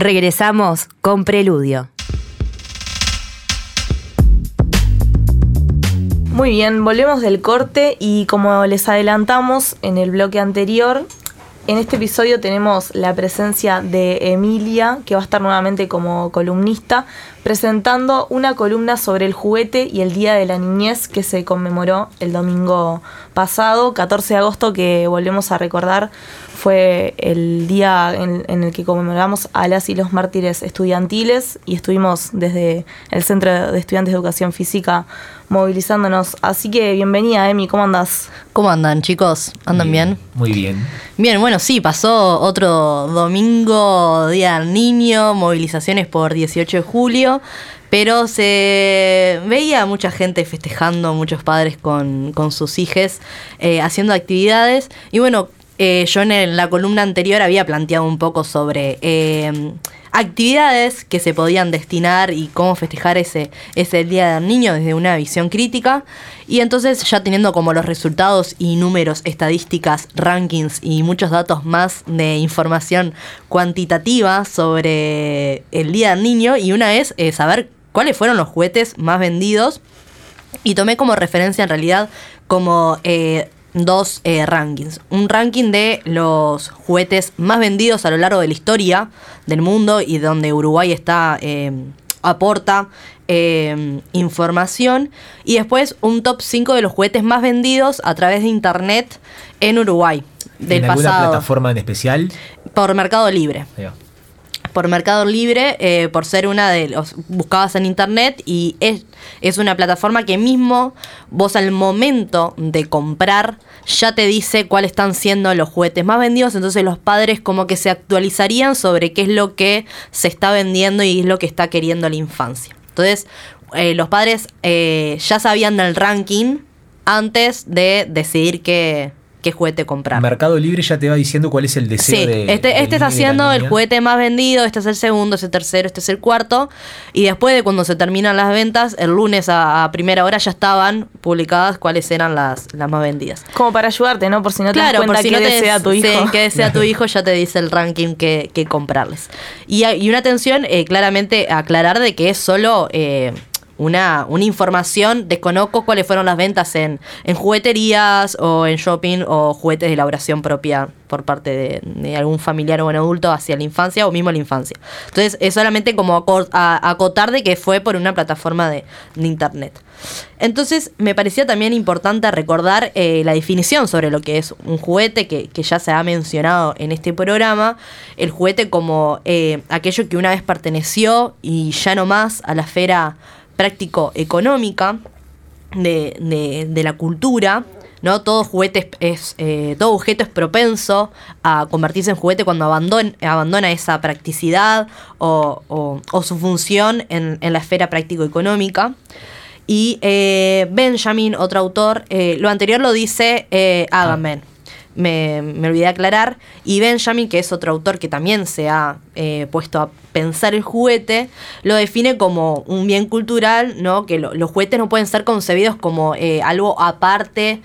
Regresamos con Preludio. Muy bien, volvemos del corte y como les adelantamos en el bloque anterior, en este episodio tenemos la presencia de Emilia, que va a estar nuevamente como columnista, presentando una columna sobre el juguete y el Día de la Niñez que se conmemoró el domingo pasado, 14 de agosto, que volvemos a recordar, fue el día en el que conmemoramos a las y los mártires estudiantiles y estuvimos desde el Centro de Estudiantes de Educación Física movilizándonos. Así que bienvenida, Emi, ¿cómo andás? ¿Cómo andan, chicos? ¿Andan bien? Muy bien. Bien, bueno, sí, pasó otro domingo, Día del Niño, movilizaciones por 18 de julio, pero se veía mucha gente festejando, muchos padres con sus hijes, haciendo actividades. Y bueno, yo en la columna anterior había planteado un poco sobre actividades que se podían destinar y cómo festejar ese Día del Niño desde una visión crítica. Y entonces, ya teniendo como los resultados y números, estadísticas, rankings y muchos datos más de información cuantitativa sobre el Día del Niño, y una es saber cuáles fueron los juguetes más vendidos, y tomé como referencia en realidad como dos rankings. Un ranking de los juguetes más vendidos a lo largo de la historia del mundo y donde Uruguay está aporta información, y después un top 5 de los juguetes más vendidos a través de internet en Uruguay del ¿En pasado. alguna plataforma en especial? Por Mercado Libre. Yeah. Por Mercado Libre, por ser una de los buscadas en internet, y es una plataforma que mismo vos al momento de comprar ya te dice cuáles están siendo los juguetes más vendidos. Entonces los padres como que se actualizarían sobre qué es lo que se está vendiendo y es lo que está queriendo la infancia. Entonces los padres ya sabían del ranking antes de decidir qué juguete comprar. Mercado Libre ya te va diciendo cuál es el deseo sí, de este está haciendo el juguete más vendido, este es el segundo, este es el tercero, este es el cuarto, y después de cuando se terminan las ventas, el lunes a primera hora ya estaban publicadas cuáles eran las más vendidas. Como para ayudarte, ¿no? Por si no te das cuenta qué desea tu hijo. Sí, qué desea tu hijo, ya te dice el ranking que comprarles. Y una atención, claramente aclarar de que es solo una información. Desconozco cuáles fueron las ventas en jugueterías o en shopping o juguetes de elaboración propia por parte de algún familiar o un adulto hacia la infancia o mismo la infancia. Entonces es solamente como acotar de que fue por una plataforma de internet. Entonces me parecía también importante recordar la definición sobre lo que es un juguete, que ya se ha mencionado en este programa. El juguete como aquello que una vez perteneció y ya no más a la esfera práctico-económica de la cultura, ¿no? Todo objeto es propenso a convertirse en juguete cuando abandona esa practicidad o su función en la esfera práctico-económica. Y Benjamin, otro autor, lo anterior lo dice Agamben. Me olvidé aclarar. Y Benjamin, que es otro autor que también se ha puesto a pensar el juguete, lo define como un bien cultural, ¿no? Que los juguetes no pueden ser concebidos como algo aparte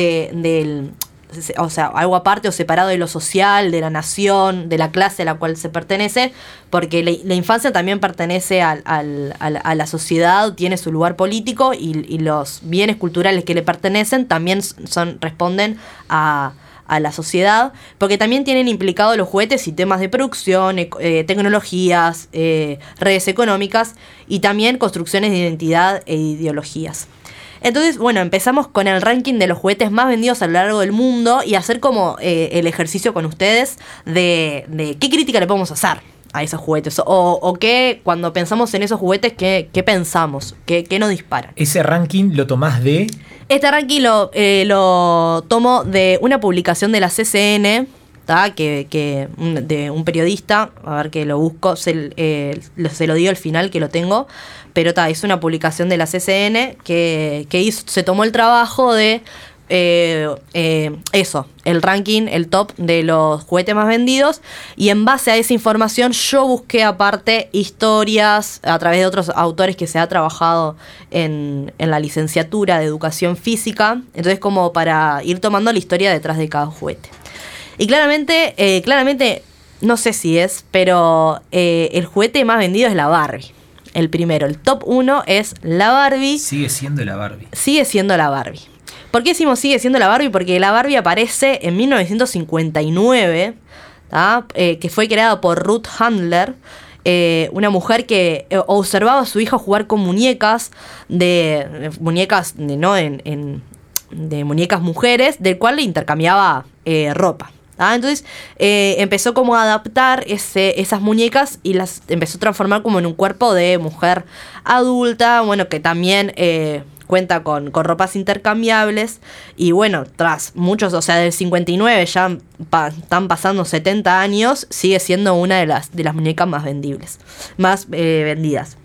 o sea, algo aparte o separado de lo social, de la nación, de la clase a la cual se pertenece, porque la infancia también pertenece a la sociedad, tiene su lugar político, y los bienes culturales que le pertenecen también responden a la sociedad, porque también tienen implicados los juguetes y temas de producción, tecnologías, redes económicas y también construcciones de identidad e ideologías. Entonces, bueno, empezamos con el ranking de los juguetes más vendidos a lo largo del mundo y hacer como el ejercicio con ustedes de qué crítica le podemos hacer a esos juguetes, o qué, cuando pensamos en esos juguetes, qué pensamos, qué nos dispara. ¿Ese ranking lo tomás de...? Este ranking lo tomo de una publicación de la CCN, de un periodista, a ver que lo busco, se lo digo al final que lo tengo, pero es una publicación de la CCN que se tomó el trabajo de el ranking, el top de los juguetes más vendidos, y en base a esa información yo busqué aparte historias a través de otros autores que se ha trabajado en la licenciatura de educación física, entonces como para ir tomando la historia detrás de cada juguete. Y claramente no sé si es, pero el juguete más vendido es la Barbie. El primero, el top 1 es la Barbie. Sigue siendo la Barbie. Sigue siendo la Barbie. ¿Por qué decimos sigue siendo la Barbie? Porque la Barbie aparece en 1959, que fue creada por Ruth Handler, una mujer que observaba a su hijo jugar con muñecas, de muñecas mujeres, del cual le intercambiaba ropa. Entonces empezó como a adaptar esas muñecas y las empezó a transformar como en un cuerpo de mujer adulta, bueno, que también cuenta con ropas intercambiables. Y bueno, tras muchos, o sea, del 59 ya están pasando 70 años, sigue siendo una de las muñecas más vendibles, más vendidas.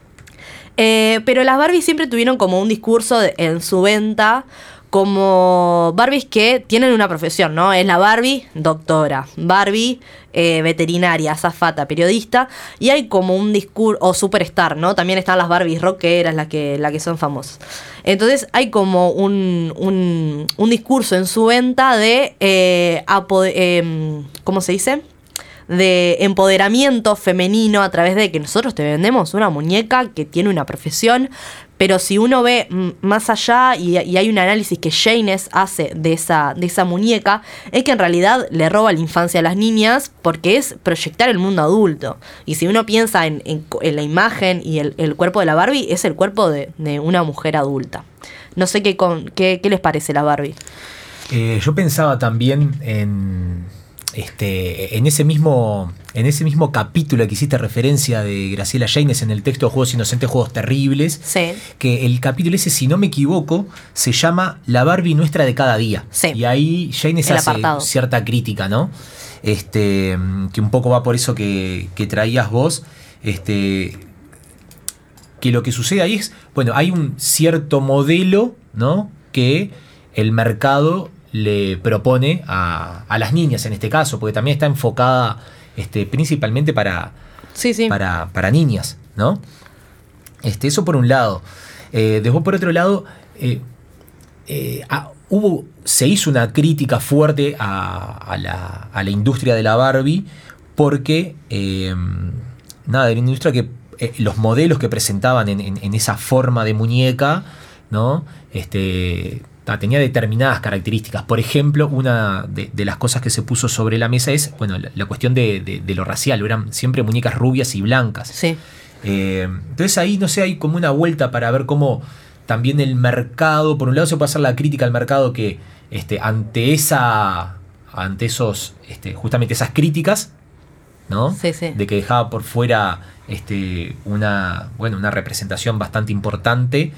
Pero las Barbies siempre tuvieron como un discurso en su venta como Barbies que tienen una profesión, ¿no? Es la Barbie doctora, Barbie veterinaria, azafata, periodista, y hay como un discurso, o superstar, ¿no? También están las Barbies rockeras, las que son famosas. Entonces hay como un discurso en su venta de, ¿cómo se dice? De empoderamiento femenino a través de que nosotros te vendemos una muñeca que tiene una profesión, pero si uno ve más allá y hay un análisis que Jaynes hace de esa muñeca, es que en realidad le roba la infancia a las niñas porque es proyectar el mundo adulto. Y si uno piensa en la imagen y el cuerpo de la Barbie, es el cuerpo de una mujer adulta. No sé qué les parece la Barbie. Yo pensaba también en ese mismo capítulo que hiciste referencia de Graciela Jaynes en el texto de Juegos Inocentes, Juegos Terribles, sí, que el capítulo ese, si no me equivoco, se llama La Barbie nuestra de cada día. Sí. Y ahí Jaynes hace apartado. Cierta crítica, ¿no? Que un poco va por eso que traías vos, que lo que sucede ahí es, bueno, hay un cierto modelo, ¿no? Que el mercado le propone a las niñas en este caso, porque también está enfocada principalmente para niñas, ¿no? Eso por un lado. Después por otro lado, se hizo una crítica fuerte a la industria de la Barbie, porque de la industria que los modelos que presentaban en esa forma de muñeca, ¿no? Tenía determinadas características. Por ejemplo, una de las cosas que se puso sobre la mesa es, bueno, la cuestión de lo racial. Eran siempre muñecas rubias y blancas. Sí. Entonces ahí, no sé, hay como una vuelta para ver cómo también el mercado, por un lado se puede hacer la crítica al mercado que ante justamente esas críticas, ¿no? Sí, sí. De que dejaba por fuera una representación bastante importante.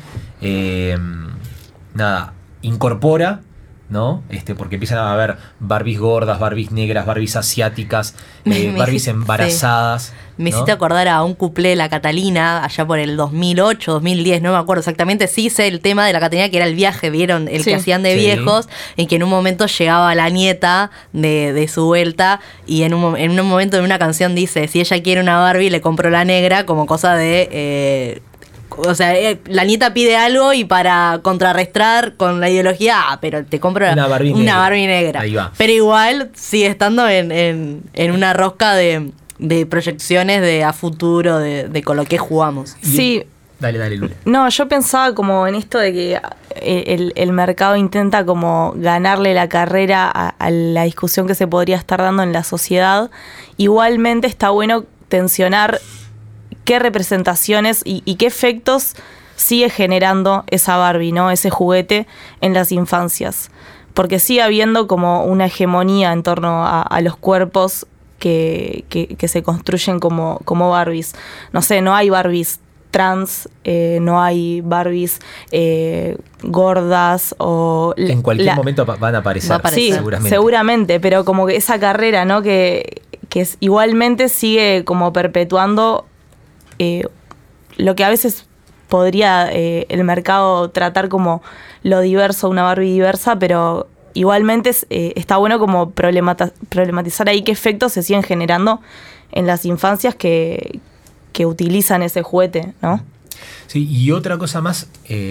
Incorpora, ¿no? Porque empiezan a haber Barbies gordas, Barbies negras, Barbies asiáticas, Barbies embarazadas. Sí. Me ¿no? hiciste acordar a un cuplé de la Catalina, allá por el 2008, 2010, no me acuerdo exactamente. Sí sé el tema de la Catalina, que era el viaje, ¿vieron? El que hacían de viejos, en que en un momento llegaba la nieta de su vuelta y en un momento de una canción dice, si ella quiere una Barbie, le compro la negra, como cosa de... o sea, la nieta pide algo y para contrarrestar con la ideología, pero te compro una Barbie negra. Ahí va. Pero igual sigue estando en una rosca de proyecciones a futuro, de con lo que jugamos. Sí. Dale, Lula. No, yo pensaba como en esto de que el mercado intenta como ganarle la carrera a la discusión que se podría estar dando en la sociedad. Igualmente está bueno tensionar qué representaciones y qué efectos sigue generando esa Barbie, ¿no? Ese juguete en las infancias. Porque sigue habiendo como una hegemonía en torno a los cuerpos que se construyen como Barbies. No sé, no hay Barbies trans, no hay Barbies gordas o... En cualquier momento van a aparecer. Sí, seguramente, pero como que esa carrera, ¿no? Que igualmente sigue como perpetuando lo que a veces podría el mercado tratar como lo diverso, una Barbie diversa, pero igualmente está bueno como problematizar ahí qué efectos se siguen generando en las infancias que utilizan ese juguete, ¿no? Sí, y otra cosa más,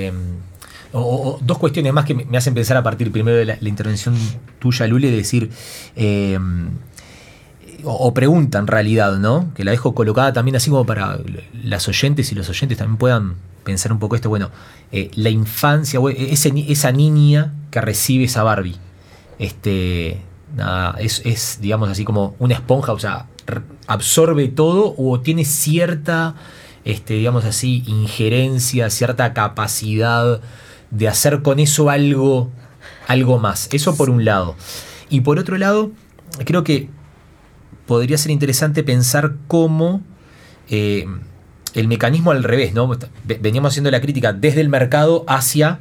o dos cuestiones más que me hacen pensar a partir primero de la intervención tuya, Lule, de decir... o pregunta en realidad, ¿no? Que la dejo colocada también así como para las oyentes y los oyentes también puedan pensar un poco esto. Bueno, la infancia, esa niña que recibe esa Barbie, nada, es, digamos así como una esponja, o sea, absorbe todo o tiene cierta, digamos así, injerencia, cierta capacidad de hacer con eso algo más. Eso por un lado. Y por otro lado, creo que podría ser interesante pensar cómo el mecanismo al revés, ¿no? Veníamos haciendo la crítica desde el mercado hacia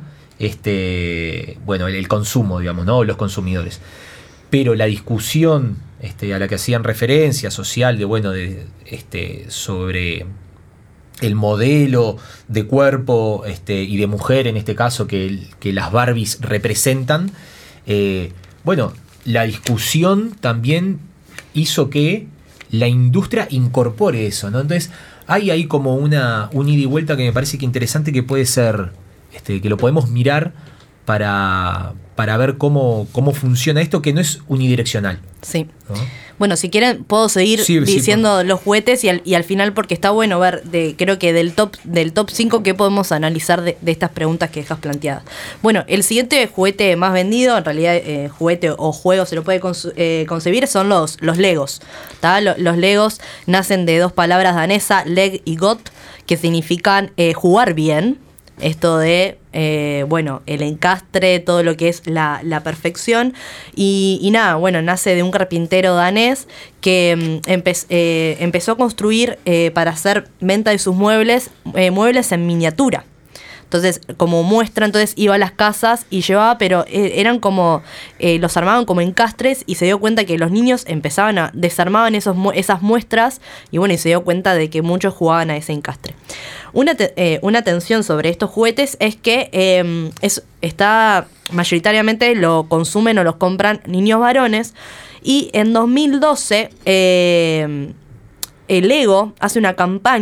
el consumo, digamos, ¿no? Los consumidores. Pero la discusión a la que hacían referencia social sobre el modelo de cuerpo y de mujer, en este caso, que las Barbies representan, la discusión también hizo que la industria incorpore eso, ¿no? Entonces, hay ahí como un ida y vuelta que me parece que interesante, que puede ser, que lo podemos mirar para ver cómo funciona esto, que no es unidireccional. Sí. ¿No? Bueno, si quieren puedo seguir diciendo los juguetes y al final, porque está bueno ver, creo que del top 5 qué podemos analizar de estas preguntas que dejas planteadas. Bueno, el siguiente juguete más vendido, en realidad juguete o juego se lo puede concebir, son los Legos. ¿Tá? Los Legos nacen de dos palabras danesas, leg y got, que significan jugar bien. Esto de, el encastre, todo lo que es la perfección. Y nada, nace de un carpintero danés que empezó a construir para hacer venta de sus muebles en miniatura. Entonces, como muestra, iba a las casas y llevaba, pero eran como, los armaban como encastres, y se dio cuenta que los niños desarmaban esas muestras, y se dio cuenta de que muchos jugaban a ese encastre. Una atención sobre estos juguetes es que mayoritariamente lo consumen o los compran niños varones, y en 2012 el Lego hace una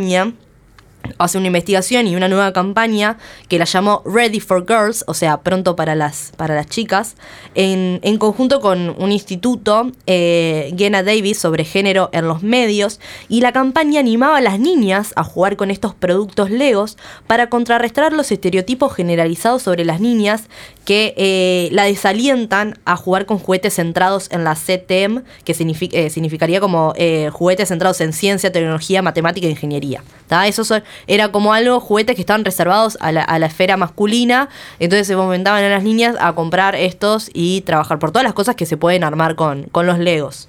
investigación y una nueva campaña que la llamó Ready for Girls, o sea, pronto para las chicas, en conjunto con un instituto, Geena Davis, sobre género en los medios, y la campaña animaba a las niñas a jugar con estos productos Legos para contrarrestar los estereotipos generalizados sobre las niñas que la desalientan a jugar con juguetes centrados en la STEM, que significaría como juguetes centrados en ciencia, tecnología, matemática e ingeniería. ¿Tá? Era como juguetes que estaban reservados a la esfera masculina, entonces se fomentaban a las niñas a comprar estos y trabajar por todas las cosas que se pueden armar con los Legos.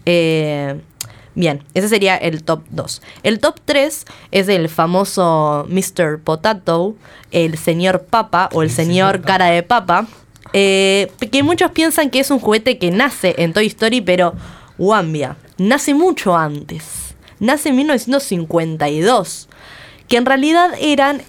Bien, ese sería el top 2. El top 3 es el famoso Mr. Potato, el señor papa o el señor cara de papa, que muchos piensan que es un juguete que nace en Toy Story, pero Wambia, nace mucho antes. Nace en 1952, que en realidad eran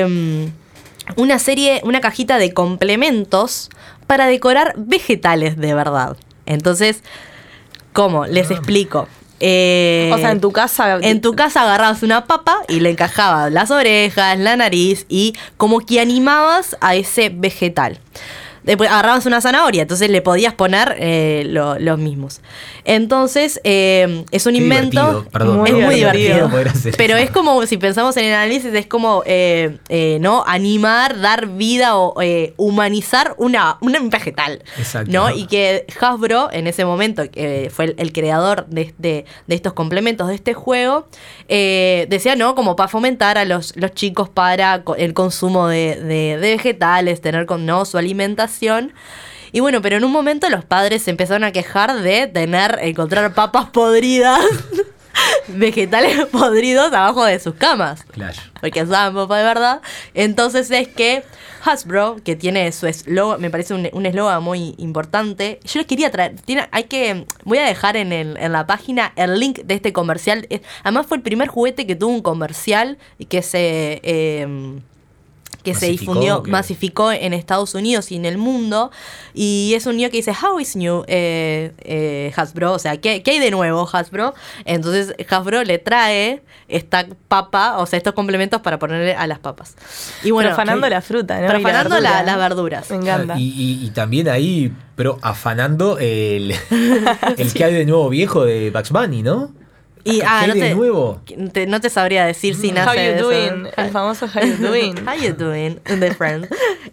una cajita de complementos para decorar vegetales de verdad. Entonces, ¿cómo? Les explico. O sea, en tu casa agarrabas una papa y le encajabas las orejas, la nariz, y como que animabas a ese vegetal. Después agarrabas una zanahoria, entonces le podías poner los mismos. Entonces, es un invento. Es muy divertido. Pero es como, si pensamos en el análisis, es como ¿no? Animar, dar vida o humanizar un vegetal. Exacto. ¿No? Y que Hasbro, en ese momento, fue el creador de estos complementos de este juego, decía, ¿no? Como para fomentar a los chicos para el consumo de vegetales, tener su alimentación. Y pero en un momento los padres se empezaron a quejar de encontrar papas podridas, vegetales podridos abajo de sus camas. Claro. Porque usaban papas de verdad. Entonces es que Hasbro, que tiene su eslogan, me parece un eslogan muy importante. Yo les quería traer, voy a dejar en la página el link de este comercial. Además fue el primer juguete que tuvo un comercial y que que se difundió, masificó en Estados Unidos y en el mundo. Y es un niño que dice, how is new Hasbro? O sea, ¿qué hay de nuevo, Hasbro? Entonces Hasbro le trae esta papa, o sea, estos complementos para ponerle a las papas. Y bueno, profanando la fruta, ¿no? Profanando las verduras. Me encanta. Y también ahí, pero afanando el que hay de nuevo viejo de Bugs Bunny, ¿no? Y ¿Qué hay de nuevo? No te sabría decir si nace How you de eso. doing? El famoso How you doing. How you doing? The Friends.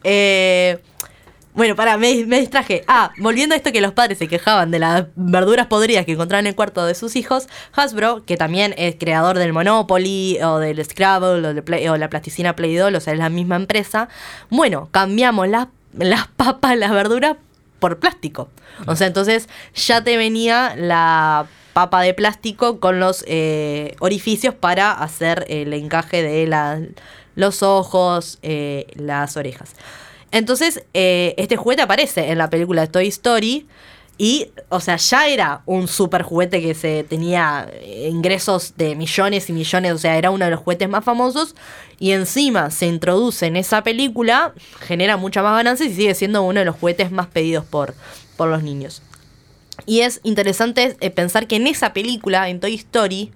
Bueno, me distraje. Volviendo a esto que los padres se quejaban de las verduras podridas que encontraban en el cuarto de sus hijos, Hasbro, que también es creador del Monopoly o del Scrabble o la plasticina Play-Doh, o sea, es la misma empresa. Bueno, cambiamos las papas, las verduras por plástico. O sea, entonces ya te venía la papa de plástico con los orificios para hacer el encaje de los ojos, las orejas. Entonces, este juguete aparece en la película de Toy Story y, o sea, ya era un super juguete que tenía ingresos de millones y millones, o sea, era uno de los juguetes más famosos y encima se introduce en esa película, genera mucha más ganancia y sigue siendo uno de los juguetes más pedidos por los niños. Y es interesante pensar que en esa película, en Toy Story,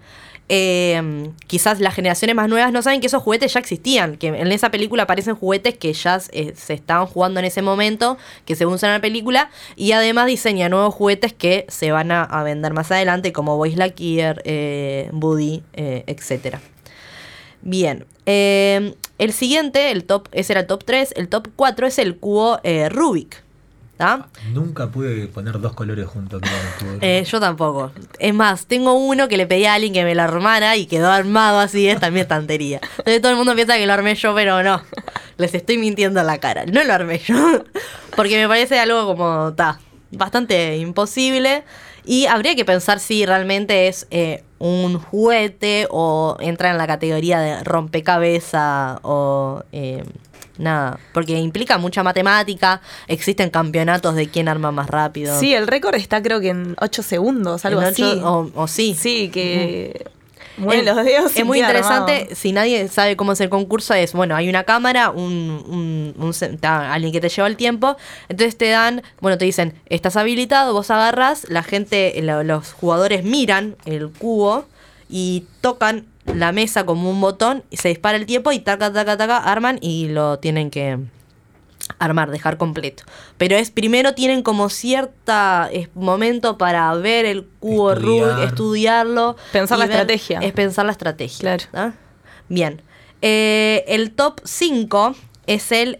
quizás las generaciones más nuevas no saben que esos juguetes ya existían, que en esa película aparecen juguetes que ya se estaban jugando en ese momento, que se usan en la película, y además diseña nuevos juguetes que se van a vender más adelante, como Buzz Lightyear, Woody, etc. Bien, el siguiente, ese era el top 3, el top 4 es el cubo Rubik. ¿Ah? Nunca pude poner dos colores juntos. Yo tampoco. Es más, tengo uno que le pedí a alguien que me lo armara y quedó armado así, esta es mi estantería. Entonces todo el mundo piensa que lo armé yo, pero no. Les estoy mintiendo en la cara. No lo armé yo. Porque me parece algo como, bastante imposible. Y habría que pensar si realmente es un juguete o entra en la categoría de rompecabezas o... nada, porque implica mucha matemática, existen campeonatos de quién arma más rápido. Sí, el récord está creo que en 8 segundos, algo así. O sí. Sí, que... Bueno, los dedos es muy interesante, armado. si nadie sabe cómo es el concurso, hay una cámara, alguien que te lleva el tiempo, entonces te dicen, estás habilitado, vos agarrás, la gente, los jugadores miran el cubo y tocan la mesa como un botón y se dispara el tiempo y taca, arman y lo tienen que armar, dejar completo. Pero primero tienen como cierta momento para ver el cubo Rubik, estudiarlo. Pensar la estrategia. Es pensar la estrategia. Claro. ¿Ah? Bien. El top 5 es el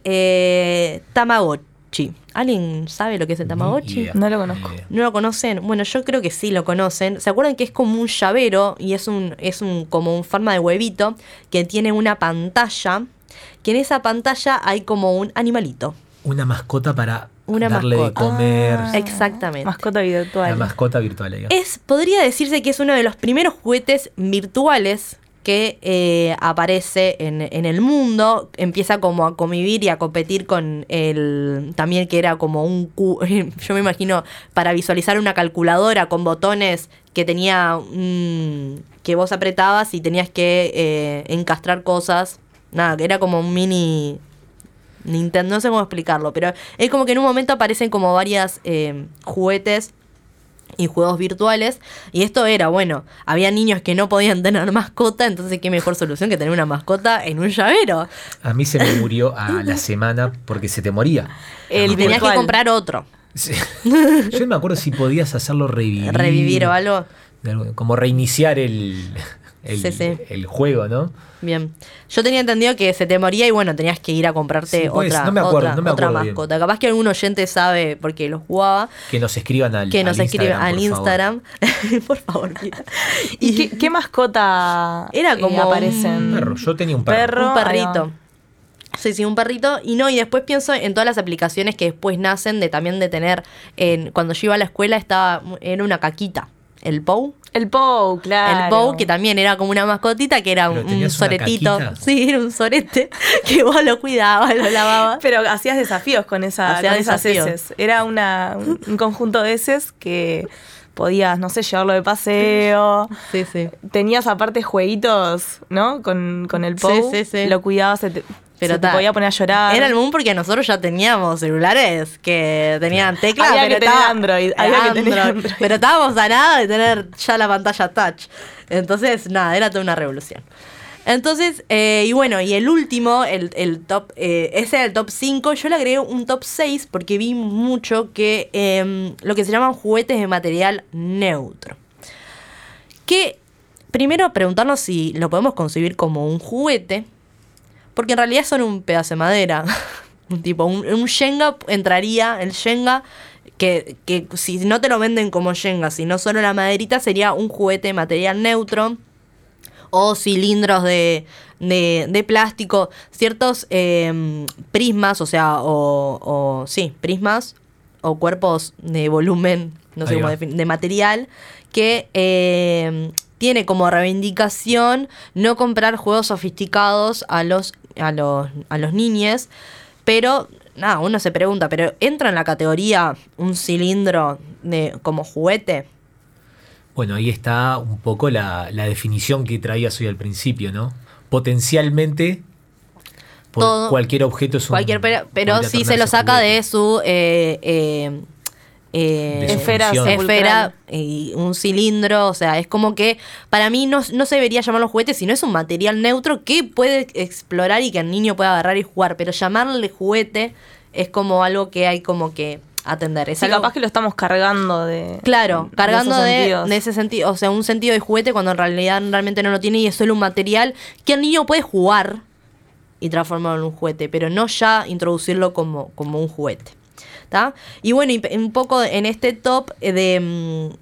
Tamagotchi. ¿Alguien sabe lo que es el Tamagotchi? No lo conozco. ¿No lo conocen? Bueno, yo creo que sí lo conocen. ¿Se acuerdan que es como un llavero y es como un forma de huevito que tiene una pantalla? Que en esa pantalla hay como un animalito. Una mascota para darle de comer. Exactamente. Mascota virtual. La mascota virtual, digamos. Podría decirse que es uno de los primeros juguetes virtuales que aparece en el mundo, empieza como a convivir y a competir con también que era como un cubo, yo me imagino, para visualizar una calculadora con botones que tenía, que vos apretabas y tenías que encastrar cosas, nada, que era como un mini Nintendo, no sé cómo explicarlo, pero es como que en un momento aparecen como varias juguetes y juegos virtuales, y esto era, había niños que no podían tener mascota, entonces qué mejor solución que tener una mascota en un llavero. A mí se me murió a la semana porque se te moría. Y tenías que comprar otro. Sí. Yo no me acuerdo si podías hacerlo revivir o algo. Como reiniciar el juego, ¿no? Bien. Yo tenía entendido que se te moría y tenías que ir a comprarte otra mascota. Capaz que algún oyente sabe porque lo jugaba. Que nos escriban al Instagram. Por favor, mira. ¿Y qué mascota era como aparecen? Un perro. Yo tenía un perro. Un perrito. Sí, un perrito. Y después pienso en todas las aplicaciones que después nacen de tener. Cuando yo iba a la escuela era una caquita. El Pou. El Pou, claro. El Pou, que también era como una mascotita, que era un soretito. Sí, era un sorete, que vos lo cuidabas, lo lavabas. Pero hacías desafíos con esas heces. Era un conjunto de heces que podías, no sé, llevarlo de paseo. Sí, sí. Tenías aparte jueguitos, ¿no? Con el Pou. Sí, sí, sí. Lo cuidabas, Pero se te podía poner a llorar. Era el boom porque nosotros ya teníamos celulares que tenían teclas. Había pero que tener Android, había que tener Android. Pero estábamos a nada de tener ya la pantalla touch. Entonces, nada, era toda una revolución. Entonces, y bueno, y el último, el top, ese era el top 5. Yo le agregué un top 6 porque vi mucho que lo que se llaman juguetes de material neutro. Que primero preguntarnos si lo podemos concebir como un juguete, porque en realidad son un pedazo de madera. Tipo, un Jenga entraría, el Jenga, que si no te lo venden como Jenga, sino solo la maderita, sería un juguete de material neutro. O cilindros de plástico, ciertos prismas, o sea, sí, prismas o cuerpos de volumen, no sé cómo definir, de material, que tiene como reivindicación no comprar juegos sofisticados a los niños, pero nada, uno se pregunta, ¿pero entra en la categoría un cilindro como juguete? Bueno, ahí está un poco la definición que traías hoy al principio, ¿no? Potencialmente, Todo, cualquier objeto es un... pero si se lo saca de su esfera y un cilindro, o sea, es como que para mí no se debería llamarlo juguete, sino es un material neutro que puede explorar y que el niño pueda agarrar y jugar, pero llamarle juguete es como algo que hay como que atender. Es sí, algo, capaz que lo estamos cargando de... Claro, cargando de ese sentido, o sea, un sentido de juguete cuando en realidad realmente no lo tiene y es solo un material que el niño puede jugar y transformarlo en un juguete, pero no ya introducirlo como un juguete. ¿Tá? Y bueno, y un poco en este top de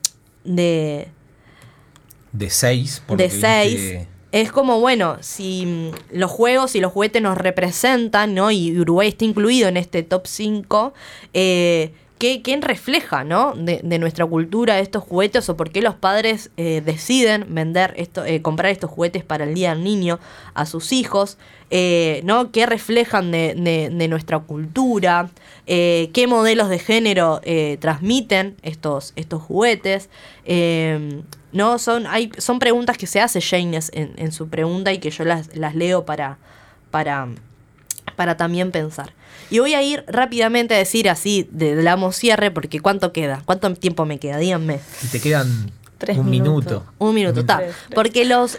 6, de 6, es como, bueno, si los juegos y los juguetes nos representan, ¿no? Y Uruguay está incluido en este top 5, ¿qué refleja, ¿no? de nuestra cultura estos juguetes, o por qué los padres deciden comprar estos juguetes para el Día del Niño a sus hijos, ¿no? ¿Qué reflejan de nuestra cultura? ¿Qué modelos de género transmiten estos juguetes? No, son preguntas que se hace Jaynes en su pregunta y que yo las leo para también pensar. Y voy a ir rápidamente a decir así, damos cierre, porque ¿cuánto queda? ¿Cuánto tiempo me queda? Díganme. Y te quedan 3 un minuto. Un minuto, está. Porque los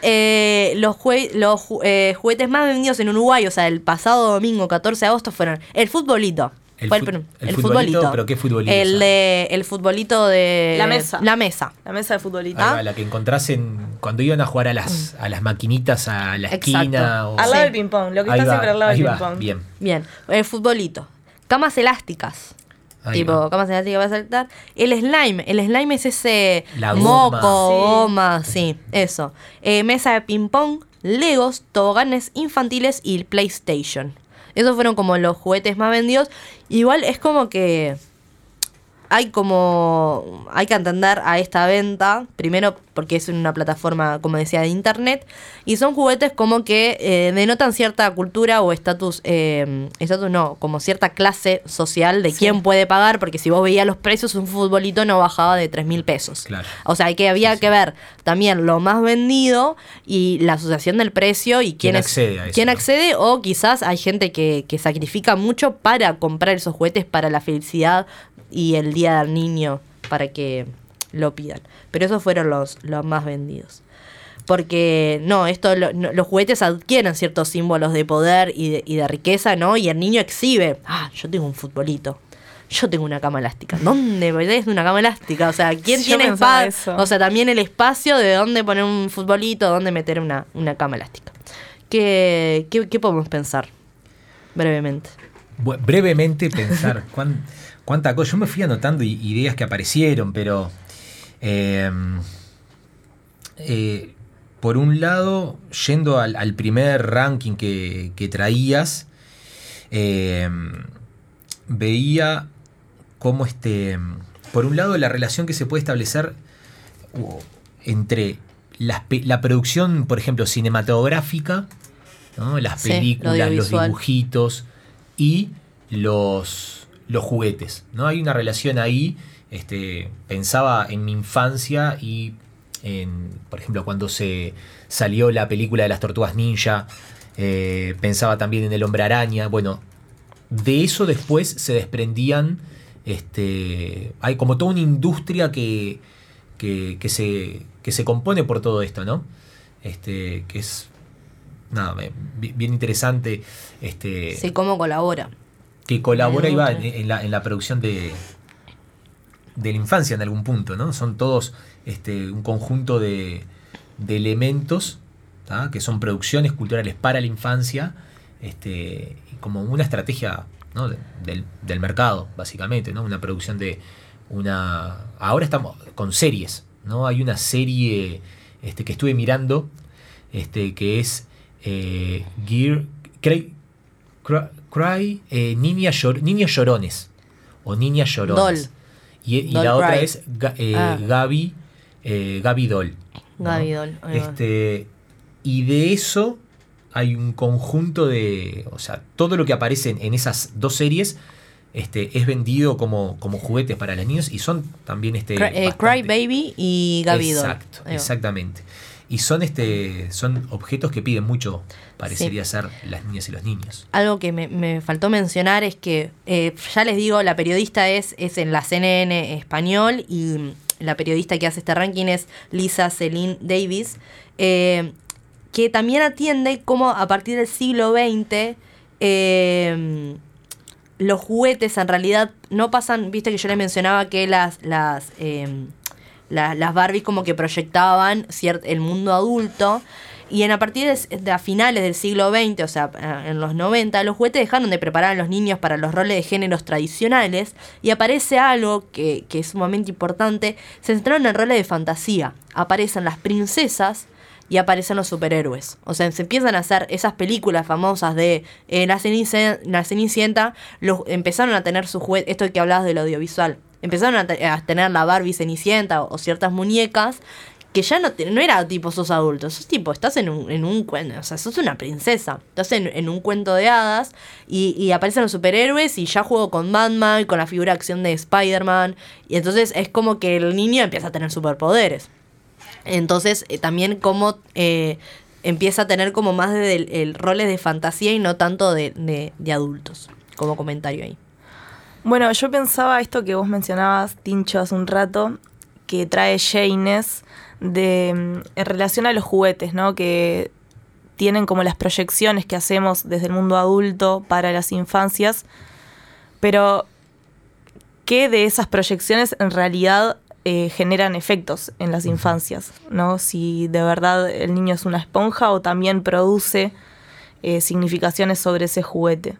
juguetes más vendidos en Uruguay, o sea, el pasado domingo 14 de agosto, fueron el futbolito. El futbolito, ¿pero qué futbolito? El futbolito de... La mesa. La mesa. La mesa de futbolito. La que encontrás cuando iban a jugar a las maquinitas a la esquina. Al lado del ping-pong, lo que está siempre al lado del ping-pong. Bien, el futbolito. Camas elásticas. Camas elásticas para saltar. El slime es ese goma, sí, eso. Mesa de ping-pong, Legos, toboganes infantiles y PlayStation. Esos fueron como los juguetes más vendidos. Igual es como que hay que entender a esta venta, primero porque es una plataforma, como decía, de internet, y son juguetes como que denotan cierta cultura o estatus no, como cierta clase social de quién puede pagar, porque si vos veías los precios, un futbolito no bajaba de 3.000 pesos. Claro. O sea, había que ver también lo más vendido y la asociación del precio y quién accede a eso. Quién accede, o quizás hay gente que sacrifica mucho para comprar esos juguetes para la felicidad y el Día del Niño, para que lo pidan. Pero esos fueron los más vendidos. Porque, los juguetes adquieren ciertos símbolos de poder y de riqueza, ¿no? Y el niño exhibe, yo tengo un futbolito, yo tengo una cama elástica. ¿Dónde ves una cama elástica? O sea, ¿quién tiene espacio? O sea, también el espacio de dónde poner un futbolito, dónde meter una cama elástica. ¿Qué podemos pensar? Brevemente. Brevemente pensar. ¿Cuánta cosa? Yo me fui anotando ideas que aparecieron, pero por un lado, yendo al primer ranking que traías, veía cómo por un lado la relación que se puede establecer entre la producción, por ejemplo, cinematográfica, ¿no? Las películas, los dibujitos y los juguetes, ¿no? Hay una relación ahí pensaba en mi infancia y por ejemplo, cuando se salió la película de las Tortugas Ninja, pensaba también en el Hombre Araña. Bueno, de eso después se desprendían, hay como toda una industria que se compone por todo esto, ¿no? Que es nada, bien interesante. Sí, cómo colabora. Que colabora y va en la producción de la infancia en algún punto, ¿no? Son todos un conjunto de elementos, ¿tá? Que son producciones culturales para la infancia, y como una estrategia, ¿no? del mercado, básicamente, ¿no? Una producción de una... Ahora estamos con series, ¿no? Hay una serie que estuve mirando, que es Niños Llorones o Niñas Llorones. Doll. Y Doll la otra Cry. es Gaby Doll, ¿no? Gaby Doll. Y de eso hay un conjunto de... O sea, todo lo que aparece en esas dos series es vendido como juguetes para los niños y son también... Cry Baby y Gaby Doll. Exacto, exactamente. Y son objetos que piden mucho, parecería ser las niñas y los niños. Algo que me faltó mencionar es que, ya les digo, la periodista es en la CNN español y la periodista que hace este ranking es Lisa Celine Davis, que también atiende cómo a partir del siglo XX los juguetes en realidad no pasan, viste que yo les mencionaba que las Barbies como que proyectaban el mundo adulto, y a partir de a finales del siglo XX, o sea, en los 90, los juguetes dejaron de preparar a los niños para los roles de géneros tradicionales y aparece algo que es sumamente importante. Se centraron en roles de fantasía. Aparecen las princesas y aparecen los superhéroes. O sea, se empiezan a hacer esas películas famosas de la Cenicienta, empezaron a tener su juguete, esto de que hablabas del audiovisual. Empezaron a tener la Barbie Cenicienta o ciertas muñecas que ya no era tipo sos adulto, sos tipo, estás en un cuento, o sea, sos una princesa, estás en un cuento de hadas y aparecen los superhéroes y ya juego con Batman, con la figura de acción de Spider-Man, y entonces es como que el niño empieza a tener superpoderes. Entonces también como empieza a tener como más de roles de fantasía y no tanto de adultos, como comentario ahí. Bueno, yo pensaba esto que vos mencionabas, Tincho, hace un rato, que trae Jaynes en relación a los juguetes, ¿no? Que tienen como las proyecciones que hacemos desde el mundo adulto para las infancias, pero ¿qué de esas proyecciones en realidad generan efectos en las infancias, ¿no? Si de verdad el niño es una esponja o también produce significaciones sobre ese juguete.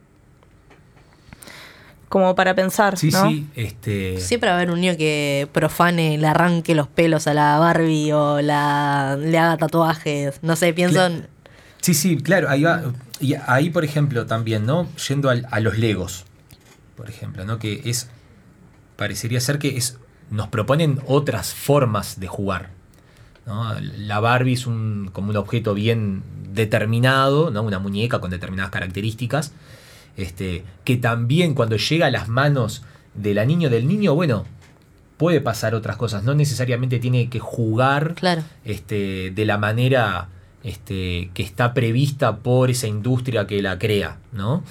Como para pensar, sí, ¿no? Sí, Siempre va a haber un niño que profane, le arranque los pelos a la Barbie o le haga tatuajes. No sé, pienso en... Sí, claro, ahí va. Y ahí, por ejemplo, también, ¿no? Yendo a los Legos, por ejemplo, ¿no? Que parecería ser que nos proponen otras formas de jugar, ¿no? La Barbie es como un objeto bien determinado, ¿no? Una muñeca con determinadas características. Que también cuando llega a las manos de la niña o del niño, bueno, puede pasar otras cosas, no necesariamente tiene que jugar, claro, de la manera que está prevista por esa industria que la crea, ¿no?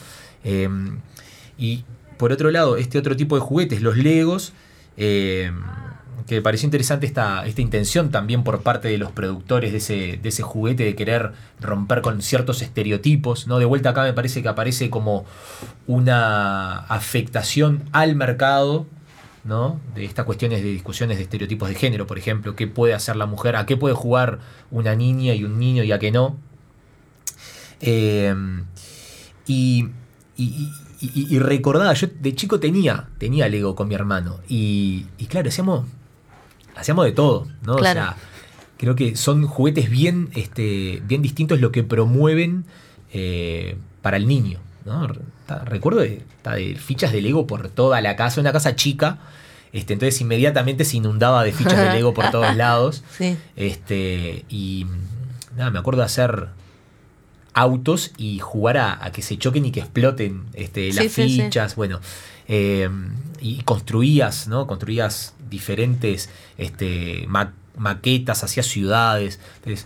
Y por otro lado, otro tipo de juguetes, los Legos, que me pareció interesante esta intención también por parte de los productores de ese juguete de querer romper con ciertos estereotipos, ¿no? De vuelta acá me parece que aparece como una afectación al mercado, ¿no? De estas cuestiones de discusiones de estereotipos de género, por ejemplo, qué puede hacer la mujer, a qué puede jugar una niña y un niño y a qué no. Y recordaba, yo de chico tenía Lego con mi hermano y claro, hacíamos de todo, ¿no? Claro. O sea, creo que son juguetes bien distintos lo que promueven para el niño, ¿no? Recuerdo de fichas de Lego por toda la casa, una casa chica, entonces inmediatamente se inundaba de fichas de Lego por todos lados. Sí. Y nada, me acuerdo de hacer autos y jugar a que se choquen y que exploten las fichas, bueno, y construías, ¿no? Construías diferentes maquetas, hacías ciudades. Entonces,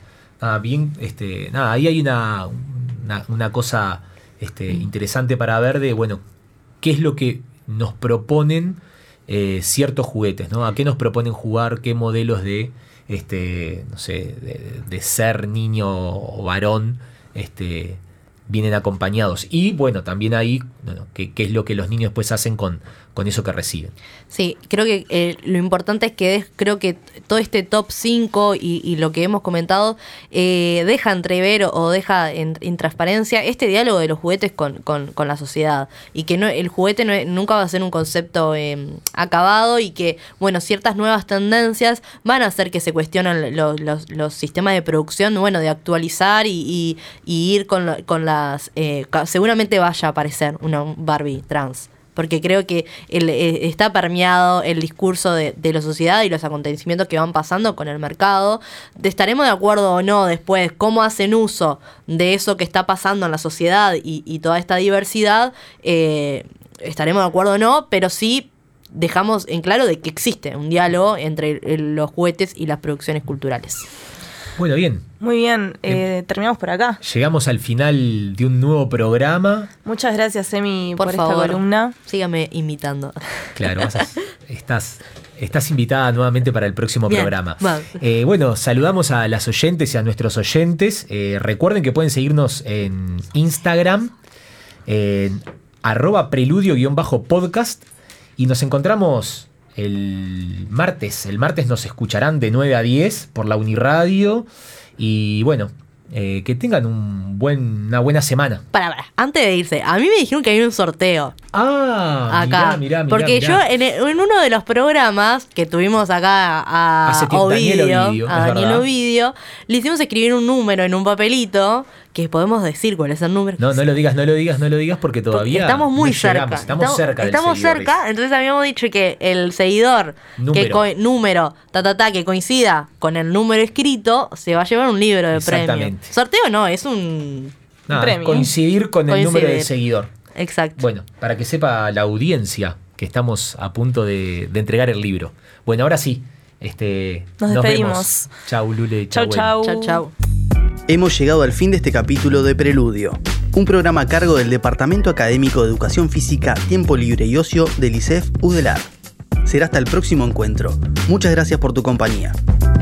ahí hay una cosa interesante para ver de, bueno, qué es lo que nos proponen ciertos juguetes, ¿no? A qué nos proponen jugar, qué modelos de no sé, de ser niño o varón vienen acompañados. Y bueno, también ahí, bueno, qué es lo que los niños después hacen con eso que reciben. Sí, creo que lo importante es que creo que todo este top 5 y lo que hemos comentado deja entrever o deja en transparencia este diálogo de los juguetes con la sociedad, y que el juguete nunca va a ser un concepto acabado, y que, bueno, ciertas nuevas tendencias van a hacer que se cuestionen los sistemas de producción, bueno, de actualizar y ir con las... seguramente vaya a aparecer una Barbie trans, porque creo que está permeado el discurso de la sociedad y los acontecimientos que van pasando con el mercado. ¿Estaremos de acuerdo o no después cómo hacen uso de eso que está pasando en la sociedad y toda esta diversidad? Estaremos de acuerdo o no, pero sí dejamos en claro de que existe un diálogo entre los juguetes y las producciones culturales. Bueno, bien. Muy bien, terminamos por acá. Llegamos al final de un nuevo programa. Muchas gracias, Emi, por favor, esta columna. Sígame imitando. Claro, estás invitada nuevamente para el próximo programa. Bueno, saludamos a las oyentes y a nuestros oyentes. Recuerden que pueden seguirnos en Instagram, en @preludio_podcast, y nos encontramos el martes. El martes nos escucharán de 9 a 10 por la Uniradio. Y bueno, que tengan una buena semana. Para, antes de irse, a mí me dijeron que hay un sorteo. Acá. Mirá. Porque yo en uno de los programas que tuvimos acá a Daniel Ovidio, le hicimos escribir un número en un papelito, que podemos decir cuál es el número. No lo digas porque todavía estamos muy cerca. Estamos cerca, entonces habíamos dicho que el seguidor número que coincida con el número escrito se va a llevar un libro de premio. Sorteo no, es un premio. Coincidir con el número de seguidor. Exacto. Bueno, para que sepa la audiencia que estamos a punto de entregar el libro. Bueno, ahora sí, nos despedimos. Vemos. Chau, Lule. Chau. Hemos llegado al fin de este capítulo de Preludio, un programa a cargo del Departamento Académico de Educación Física, Tiempo Libre y Ocio del ISEF UDELAR. Será hasta el próximo encuentro. Muchas gracias por tu compañía.